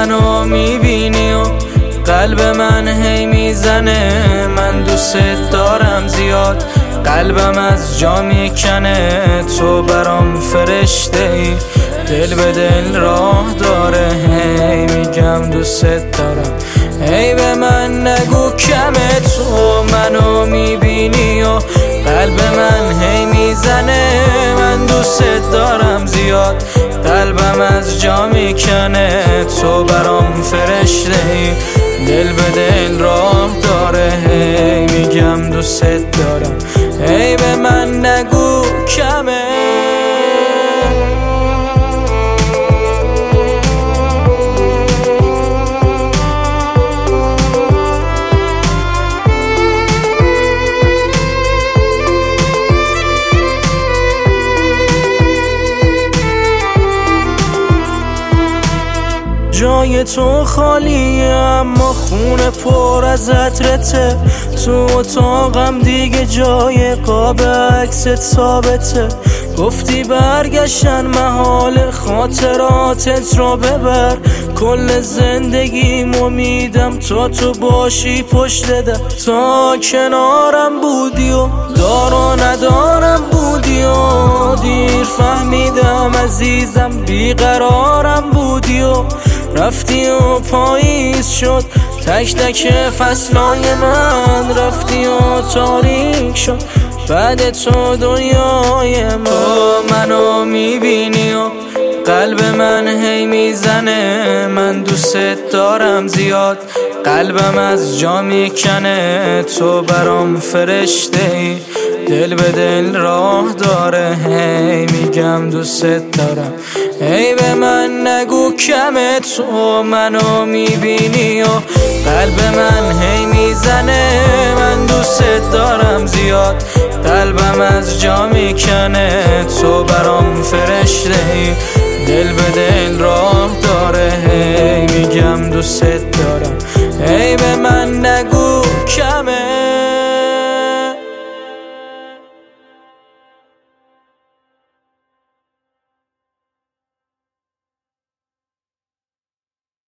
منو میبینی و قلب من هی میزنه، من دوست دارم زیاد، قلبم از جا میکنه، تو برام فرشته ای، دل به دل راه داره، هی میگم دوست دارم، هی به من نگو کمه، تو منو میبینی و قلب من هی میزنه، من دوست دارم زیاد، قلبم از جا میکنه، تو برام فرشته ای، دل به دل راه داره، هی میگم دوست دارم، هی به من نگو کمه. جای تو خالیه اما خونه پر از عطرته، تو اتاقم دیگه جای قاب عکست ثابته، گفتی برگشتن محال خاطراتت رو ببر، کل زندگیمو میدم تو باشی پشت در، تا کنارم بودی و دار و ندارم بودی و دیر فهمیدم عزیزم بیقرارم بودی و رفتی و پاییز شد تک تک فصلای من، رفتی و تاریک شد بعد تو دنیای من، تو منو میبینی و قلب من هی میزنه، من دوست دارم زیاد، قلبم از جا میکنه، تو برام فرشته ای، دل به دل راه داره، هی میگم دوست دارم، هی به من نگو کمه، تو منو میبینی و قلب من هی میزنه، من دوست دارم زیاد، قلبم از جا میکنه، تو برام فرشته ای، دل به دل راه داره، هی میگم دوست دارم،